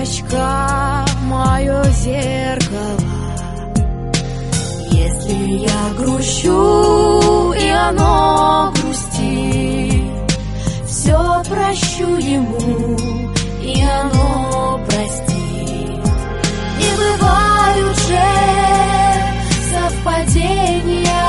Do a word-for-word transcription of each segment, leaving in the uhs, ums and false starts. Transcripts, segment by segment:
девочка, мое зеркало. Если я грущу, и оно грустит, все прощу ему, и оно простит. Не бывают же совпадения,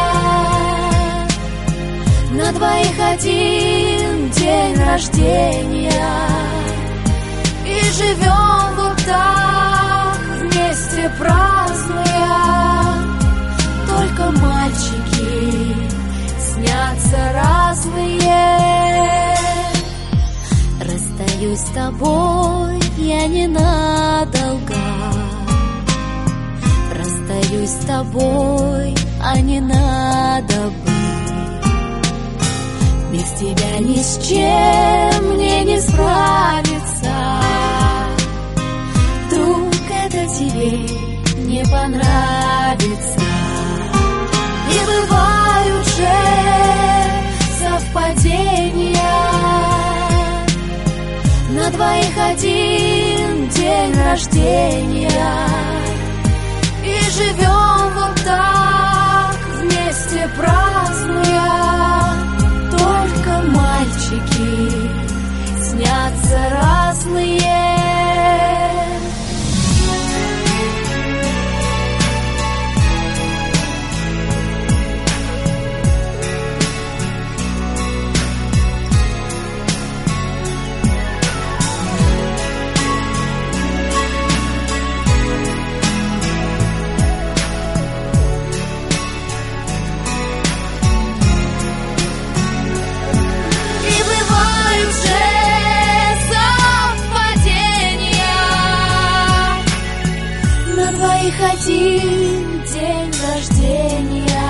на двоих один день рождения. И живем вот так вместе празднуя, только мальчики снятся разные. Расстаюсь с тобой я ненадолго, расстаюсь с тобой, а не надо быть. Без тебя ни с чем мне не справиться. Вдруг это тебе не понравится. Не бывают же совпадения, на двоих один день рождения. И живем вот так вместе празднуя, только мальчики снятся разные. Один день рождения.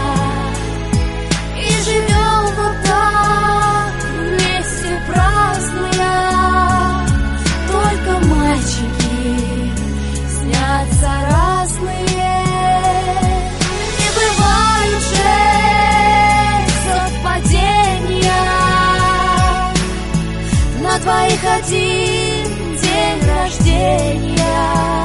И живем вот так вместе празднуя, только мальчики снятся разные. Не бывают же совпадения, на двоих один день рождения.